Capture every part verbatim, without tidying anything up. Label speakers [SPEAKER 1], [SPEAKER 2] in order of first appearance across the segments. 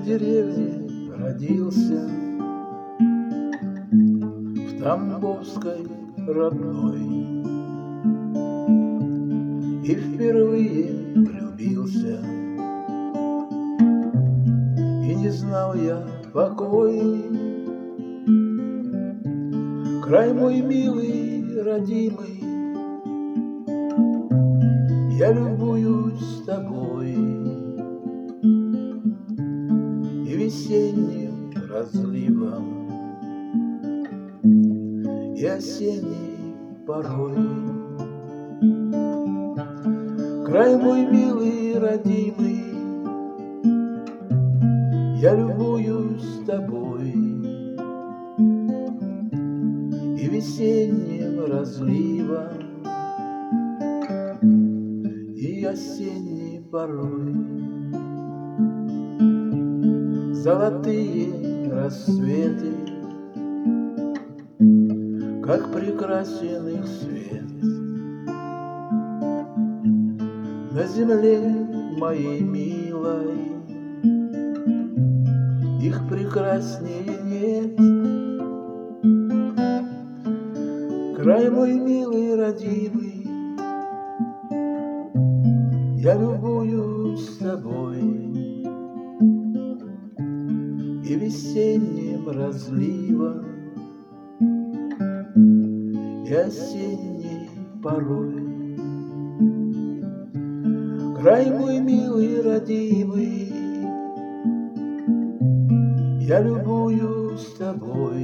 [SPEAKER 1] деревне родился, в Тамбовской родной, и впервые влюбился, и не знал я покоя. Край мой милый, родимый, я любуюсь тобой и весенним разливом, и осенней порой. Край мой милый, родимый, я любуюсь тобой и весенним разливом, и осенней порой. Золотые рассветы, как прекрасен их свет, на земле моей милой их прекраснее нет. Край мой милый, родимый, я любуюсь тобой и весенним разливом, и осенней порой. Край мой милый, родимый, я любуюсь тобой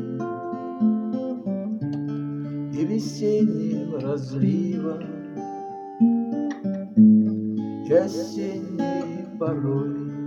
[SPEAKER 1] и весенним разливом, и осенней порой.